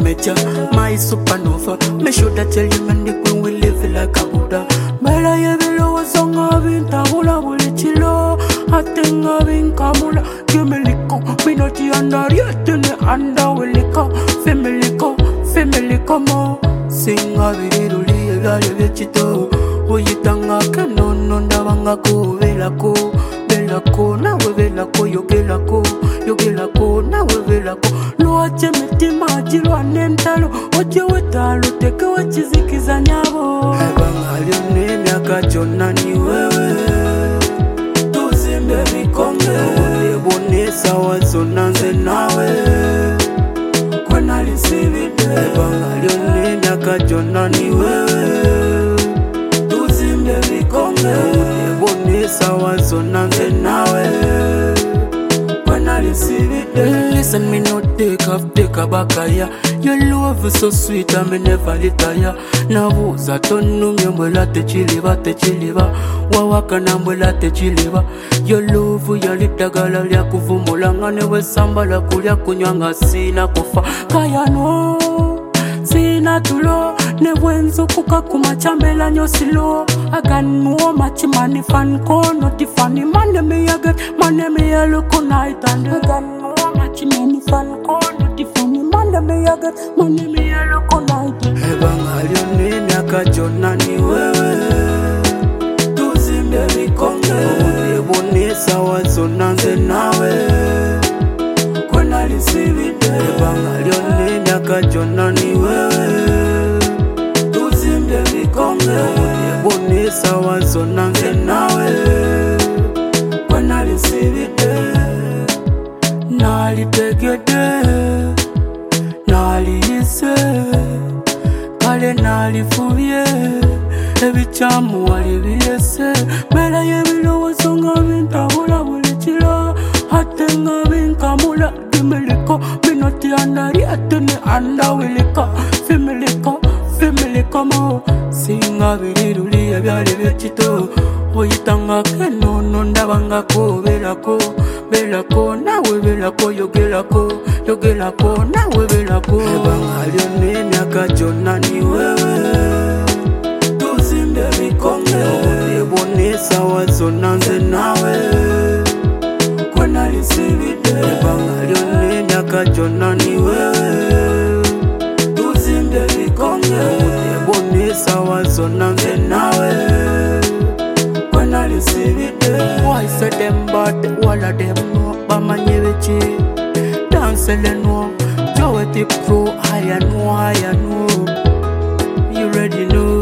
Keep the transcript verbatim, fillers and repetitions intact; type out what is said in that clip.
met ya, my supernova. Me should I tell you, man, the queen will live like a Buddha. Mela ye velo was on a vinta, hula will chilo. I think of in Kamula, give me lico, me not the under yet in the under will lico, family co, family como. Sing a video, a vegito. Oyitanga kanono ndabanga ko velako belako nawe velako yogelako yogelako nawe velako loache mitima jilwa nentalo oje wetalo teke wachizikiza nyabo ebangalyo nene akachona ni wewe tuzimbe mikonge ulebonesa wazonanze nawe kwena lisibide ebangalyo nene akachona ni wewe Bonesa wazonanze nawe when I receive it. Listen me no take off, take a bakaya. Your love is so sweet and me never retire. Na vuza tonu mbwela te chiliva te chiliva wawaka na mbwela te chiliva. Your love ya litagala lya kuvumula ngane we sambala kulya kunywanga sina kufa kaya no sina tulo ne wenzo kuka kumachambela nyosilo agan no machi mani fan ko not funny man me agat man me a look night and agan no machi mani fan ko not funny man me agat man me a look night ebangalyo nene akajona ni wewe tuzimbe mikonge ulebonesa wazonanze nawe kwena lisibide ebangalyo nene akajona ni wewe bonesa wazonanze nawe kwena lisibide nalitegede naliyise kale nalifubye ebicamu walibiyese mera yebilowozo nga bintabula buli kiro ate nga binkamula gimiliko binoti andali ate ne andawilika fimiliko family como singa biriruli ebyali byekito oyitanga kenono ndabanga ko belako belako nawe belako yogelako yogelako nawe belako ebangalyo nene akajona ni wewe tuzimbe mikonge ulebonesa wazonanze nawe kwena lisibide ebangalyo nene akajona ni wewe bonesa wazonanze nawe kwena lisibide why say them but all of them no bamanyebechi dance le no jowe ti pro I know I know you ready know